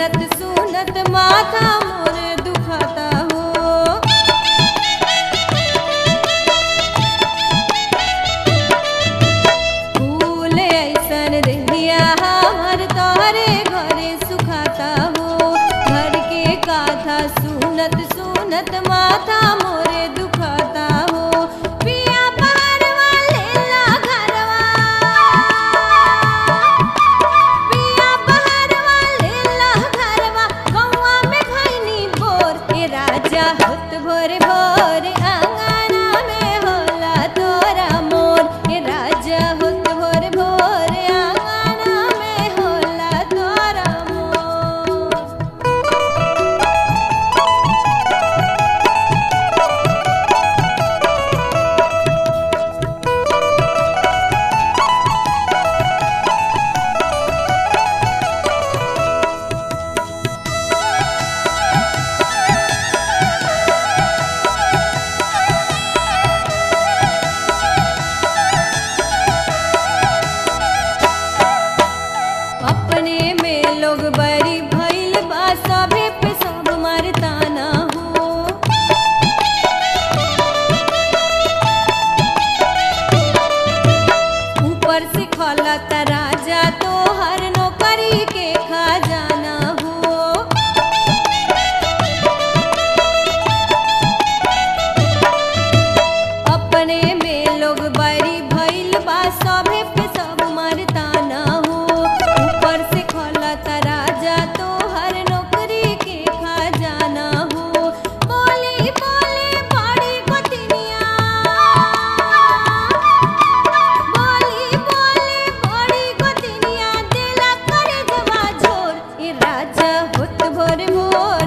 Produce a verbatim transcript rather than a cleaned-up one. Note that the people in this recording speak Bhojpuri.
सुनत सुनत माथा मोर दुखाता हो। फूल ऐसन देहिया हमर तोहरे घरे सुखाता हो। घर के गाथा सुनत सुनत माथा मोरे दुखाता हो। पिया बहरवा लेला घरवा, पिया बहरवा लेला घरवा, गौवा में भइनी बोर। ए राजा होत भोर भोर आंगना में होला तोरा मोर। ए राजा होत भोर भोर आंगना में होला तोरा मोर। अपने में लोग बड़ी भइल बा, सभे पे सब मारता ना हो। ऊपर से खलता राजा तोहर नौकरी के खजाना हो। अपने में लोग बड़ी भइल बा, सभे पे सब मारता ना हो। ऊपर से खलता राजा तोहर नौकरी के खजाना हो। बोली बोली बड़ी गोतनिया, बोली बोली बड़ी गोतनिया, देला करे जवा झोर। ए राजा होत भोर भोर